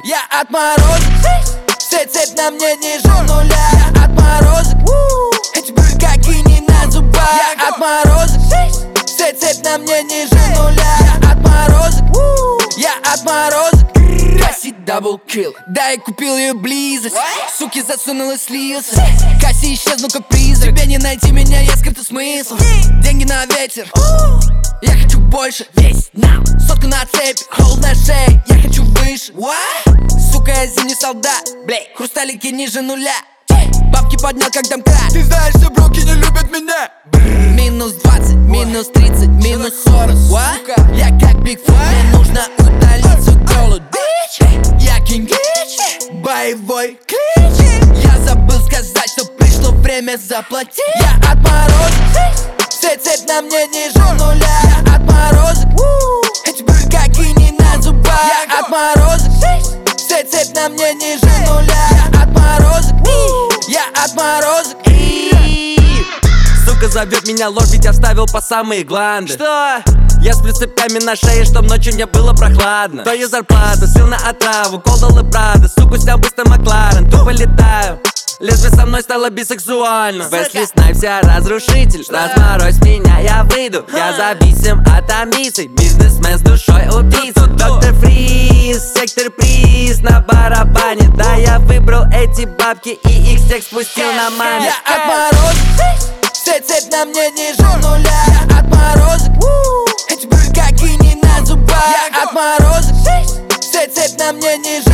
Я отморозок, все цепь на мне ниже нуля. Я отморозок, эти брюки не на зубах. Я отморозок, все цепь на мне ниже нуля. Я отморозок, я отморозок. Касси даблкил, да, я купил ее близость. Суки засунул и слился. Касси исчезну как призрак. Тебе не найти меня, есть скрытый смысл. Деньги на ветер, я хочу больше. Весь нам, сотка на цепи, холод на шее, я хочу выше. Сука, я зимний солдат, хрусталики ниже нуля. Бабки поднял, как домкрат. Ты знаешь, что броки не любят меня. Минус 20, минус 30, минус 40. Я как Бигфут, мне нужно удалиться голод. Я King Rich, боевой клич. Я забыл сказать, что пришло время заплатить. Я отморозок, все цепь на мне ниже нуля. Я отморозок, эти брюки не на зубах. Я отморозок, все цепь на мне ниже нуля. Я отморозок, я отморозок. Сука зовет меня лох, ведь оставил по самые гланды. Что? Я сплю с цепями на шее, чтоб ночью мне было прохладно. Твою зарплату, сил на отраву, колдал и правда. Суку снял быстро Макларен, тупо летаю. Лесбия со мной стала бисексуальна. Wesley Snipes, я разрушитель. Разморозь меня, я выйду. Я зависим от амбиций. Бизнесмен с душой убийца. Доктор Фриз, сектор приз на барабане. Да, я выбрал эти бабки и их всех спустил на маме. Я отморозок, все цепь на мне ниже нуля. Я отморозок, эти брюки не на зубах. Я отморозок, все цепь на мне ниже